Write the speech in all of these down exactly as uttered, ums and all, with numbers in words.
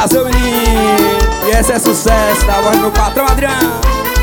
Bora, seu menino. E esse é sucesso da voz do meu patrão Adriano.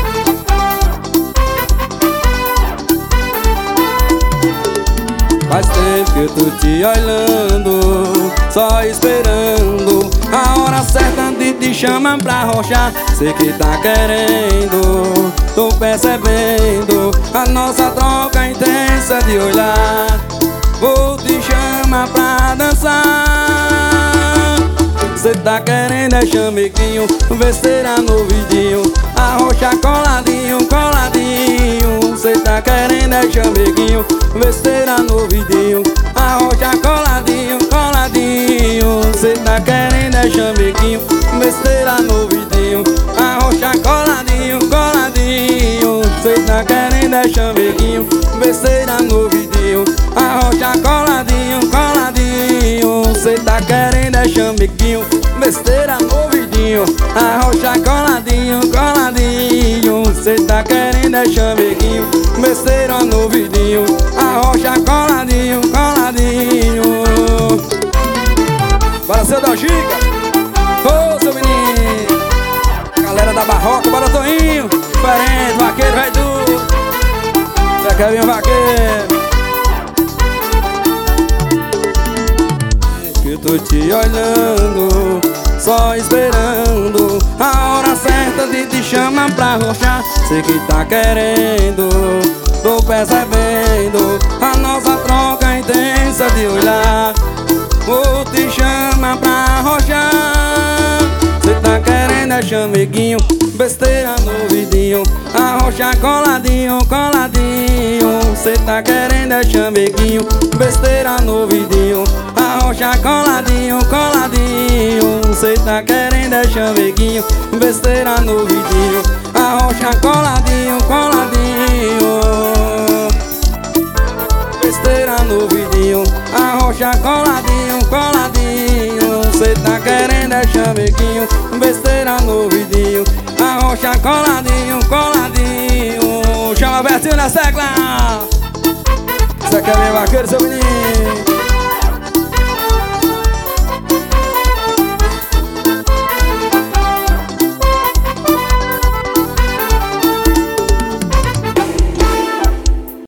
Faz tempo que eu tô te olhando, só esperando a hora certa de te chamar pra rochar. Sei que tá querendo, tô percebendo a nossa troca intensa de olhar. Vou te chamar pra dançar. Cê tá querendo é chameguinho, besteira no vidinho, arrocha coladinho, coladinho. Cê tá querendo é chameguinho, besteira no vidinho, arrocha coladinho, coladinho. Cê tá querendo é chameguinho, besteira no vidinho, arrocha coladinho, coladinho. Cê tá querendo é chameguinho, besteira no vidinho, arrocha coladinho, coladinho. Cê tá querendo é chameguinho, besteira no vidinho, arrocha coladinho, coladinho. Cê tá querendo é chameguinho, besteira no vidinho, arrocha coladinho, coladinho. Bora, seu da Giga. Ô, seu menino. Galera da Barroca, bora, Toinho. Diferente, vaqueiro, vai duro. Você quer vir um vaqueiro? Que eu tô te olhando, só esperando a hora certa de te chamar pra rochar. Sei que tá querendo, tô percebendo a nossa troca intensa de olhar. Vou te chamar pra rochar. Cê tá querendo é chameguinho, besteira no vidinho, arrocha coladinho, coladinho. Cê tá querendo é chameguinho, besteira no vidinho, arrocha coladinho, coladinho. Cê tá querendo é chameguinho, besteira no vidinho, arrocha coladinho, coladinho. Besteira no vidinho, arrocha coladinho, coladinho. Cê tá querendo é chameguinho, besteira no vidinho, arrocha coladinho, coladinho. Chama Bertinho na secla. Você quer ver vaqueiro, seu menino?